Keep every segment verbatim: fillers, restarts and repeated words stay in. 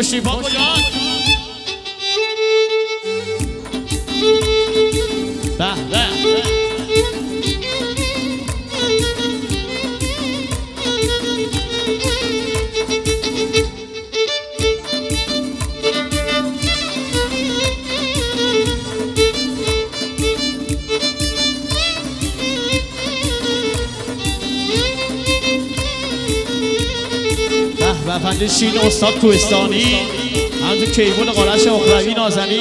پشتیپا کجا؟ به به و فنده شین استاد کوهستانی همونجور کیبون قارش اخروی نازنی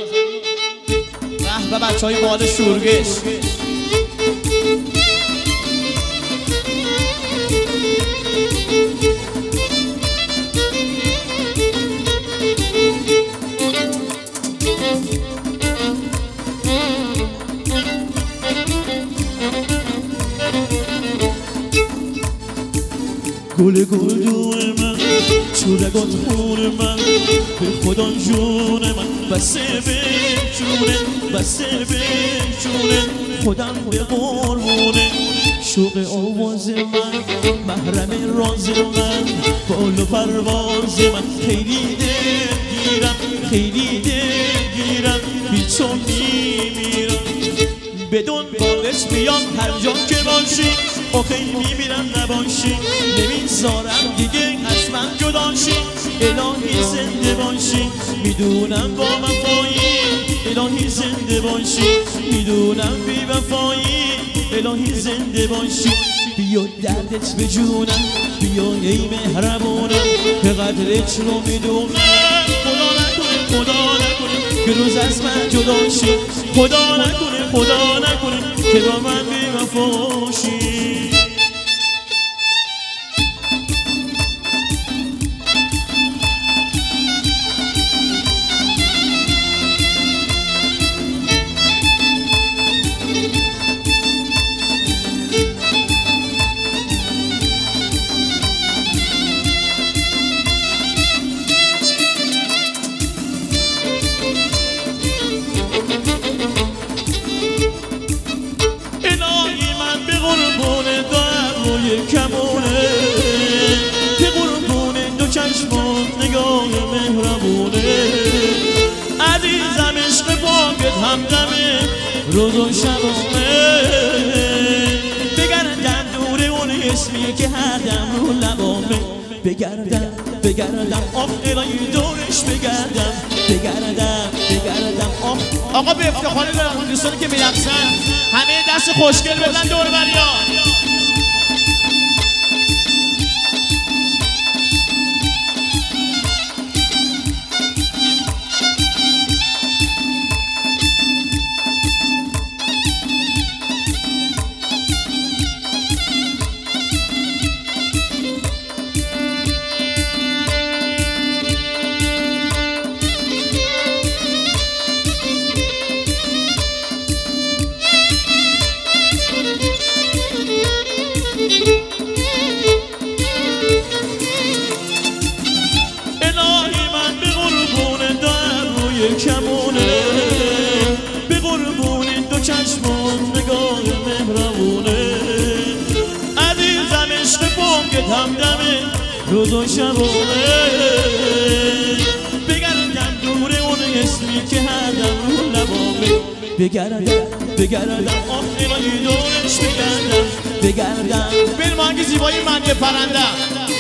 به بچه های بال شورگش گل گل دور من چورگات خون من به خدا جون من بسته به جونه بسته به جونه خودم به قربونه شوق آواز من محرم راز من بال و پرواز من خیلی دلگیرم خیلی دلگیرم بی تو میمیرم بدون بالش بیام هر جا که باشی آخه میمیرم نباشی نمیذارم دیگه از من جدا شی الهی زنده باشی میدونم با وفایی الهی زنده باشی میدونم بی وفایی الهی زنده باشی بیا دردت به جونم بیا ای مهربونم که قدرت رو میدونم خدا نکنه خدا نکنه که روز از من جدا شی خدا نکنه خدا نکنه که با من بی وفا شی کمونه که قربونه دو چشمات نگاه مهربونه عزیزم عشق پاکت همدمه روز و شبانه بگردم دور اون اسمیه که هر دم رو لبامه بگردم بگردم آخ الهی دورش بگردم بگردم بگردم آخ آقا به افتخار دوستانی که میرقصن همه دست خوشگل بزن دور بریا کمونه به قربون دو چشمان نگاه مهربونه عزیزم عشق پاکت همدمه روز و شبانه بگردم دور اون اسمی که هر دم رو لبامه بگردم بگردم آخ الهی دورش بگردم بگردم بریم آهنگ زیبایی من یه پرنده